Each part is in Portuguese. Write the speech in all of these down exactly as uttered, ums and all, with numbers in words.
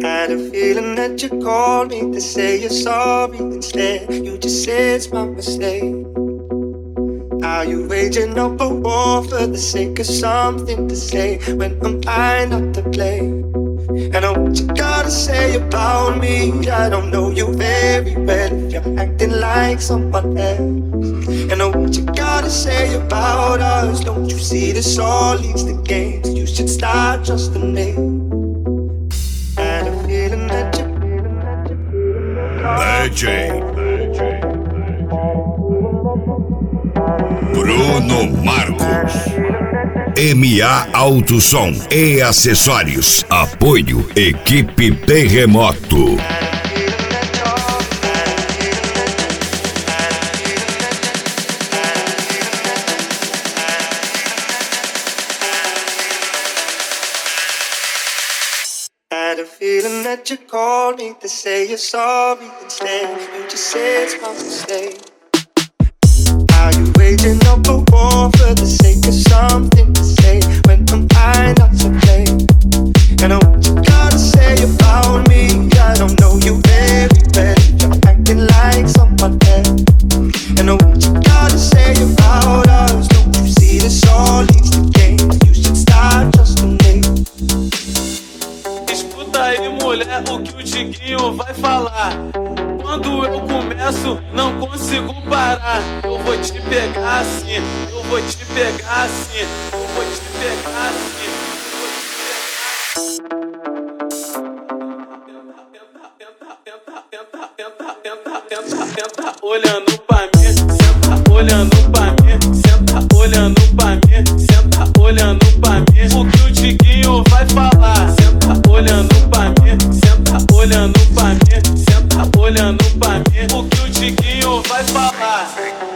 Had a feeling that you called me to say you're sorry. Instead, you just said it's my mistake. Are you waging up a war for the sake of something to say? When am I not to blame? And I what you gotta say about me? I don't know you very well if you're acting like someone else. And I what you gotta say about us? Don't you see this all leads to games? You should start trusting me. Had a feeling that you D J Bruno Marcos. M A Autosom e Acessórios. Apoio Equipe Terremoto. Had a feeling that you called me to say you're sorry. Instead, you just said it's my mistake. Are you waging up a war for the sake of something to say? When am I not to blame? And I what you gotta say about me? I don't know you very well. You're acting like someone else. And I what you gotta say about us? Don't you see this all leads to games? You should start trusting me. Escuta aí, mulher, o que o Tiquinho vai falar. Quando eu começo, não consigo parar. Eu vou te pegar assim, eu vou te pegar assim, eu vou te pegar assim, Senta olhando pra mim, senta olhando pra mim, senta olhando pra mim, senta olhando pra mim. O que o Tiquinho vai falar? Senta olhando pra mim, senta olhando pra mim, senta olhando pra mim. O que o Tiquinho vai falar?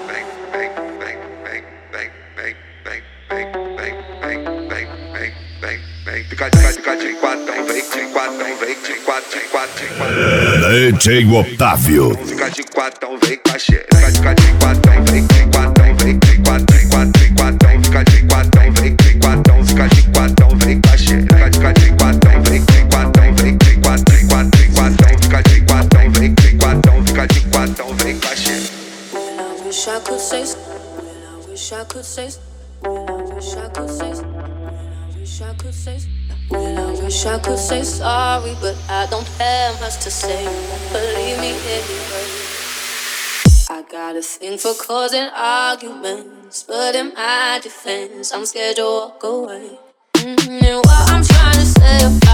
D J Otávio. Fica de quatão, vem com a xereca. Fica de quatão, vem de quatão, vem de quatão, quatão, quatão. Fica de quatão, vem de quatão, fica de quatão, vem com a xereca. Fica de quatão, vem de quatão, vem de quatão, quatão, quatão. Fica de quatão, vem de quatão, fica de quatão, vem com a xereca. Well, I wish I could say, well, I wish I could say, well, I wish I could say, well, I wish I could say. Well, I wish I could say sorry, but I don't have much to say. You won't believe me anyway. I got a thing for causing arguments, but in my defense, I'm scared to walk away. Mm-hmm. And what I'm trying to say